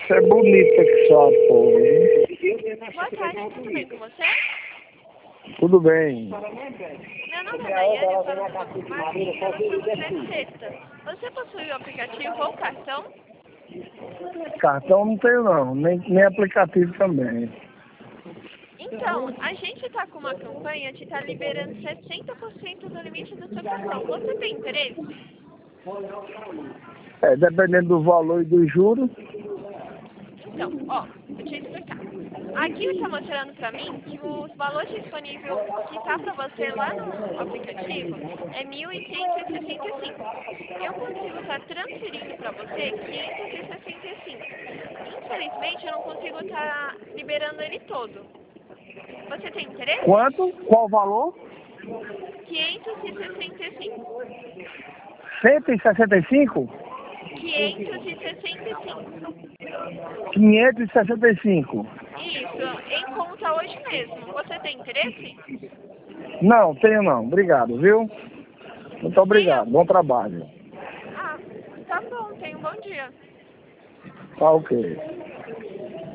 Você é bonita que só, pô. Boa tarde, tudo bem com você? Tudo bem. Meu nome é Daiane, eu falo do Banco Mar em relação à Cesta. Você possui o aplicativo ou cartão? Cartão não tenho não, nem aplicativo também. Então, a gente está com uma campanha que está liberando 60% do limite do seu cartão. Você tem interesse? Dependendo do valor e dos juros. Então, ó, vou te explicar. Aqui está mostrando para mim que os valores disponíveis que está para você lá no aplicativo é 1.165. Eu consigo estar transferindo para você 565. Infelizmente, eu não consigo estar liberando ele todo. Você tem interesse? Quanto? Qual o valor? 565. 165? 565. 565. Isso, em conta hoje mesmo. Você tem interesse? Não, tenho não. Obrigado, viu? Muito obrigado. Bom trabalho. Ah, tá bom. Tenha um bom dia. Tá ok.